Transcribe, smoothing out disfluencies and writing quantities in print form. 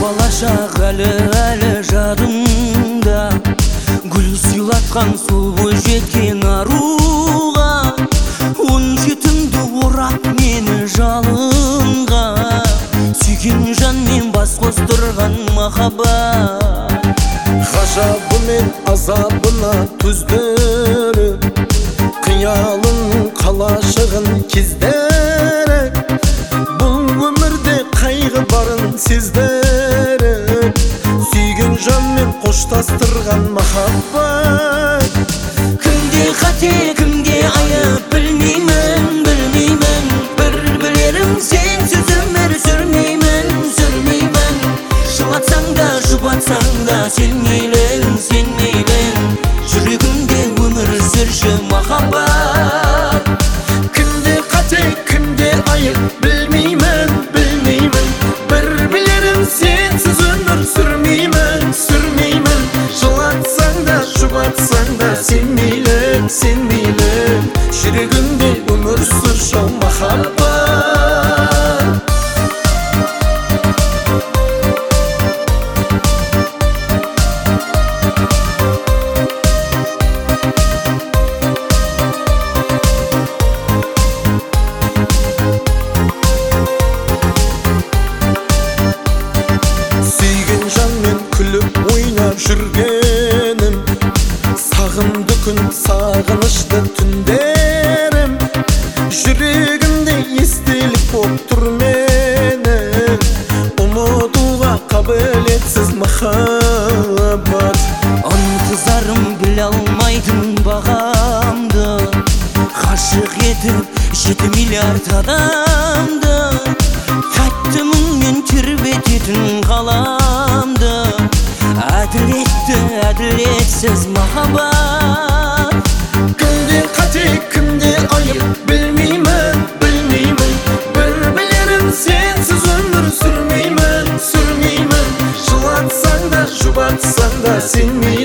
бала шақ әлі жадымда, гүл сыйлатқан сұлу жеткен аруға, 17-іңді орап мені жалынға, сүйген жанмен бас қостырған махаббат. Ғажабы мен азабына төздіріп, қиялың қалашығын кездіріп, бұл өмірде қайғы барын сездіріп, сүйген жанмен қоштастырған махаббат. Кімде қате, кімде айып білмеймін, бір білерім сенсіз өмір сүрмеймін. Жылатсаң да, жұбатсаң да сен мейлің, жүрегімде өмір сүрші махаббат. Кімде қате, кімде айып білмеймін, бір білерім сенсіз өмір сүрмеймін. Жылатсаң да, жұбатсаң да сен мейлің, жүрегімде өмір сүрші махаббат. Күліп ойнап жүргенім, сағымды күн, сағынышты түндерім, жүрегімде естелік боп тұр мені, ұмытуға қабілетсіз махаббат. Ынтызарым біле алмайтын бағамды, ғашық етіп 7 миллиард адамды, тәтті мұңмен тербететін ғаламды, әділетсіз махаббат. Кімде қате, кімде айып білмеймін, бір білерім сенсіз өмір сүрмеймін. Жылатсаң да, жұбатсаң да сен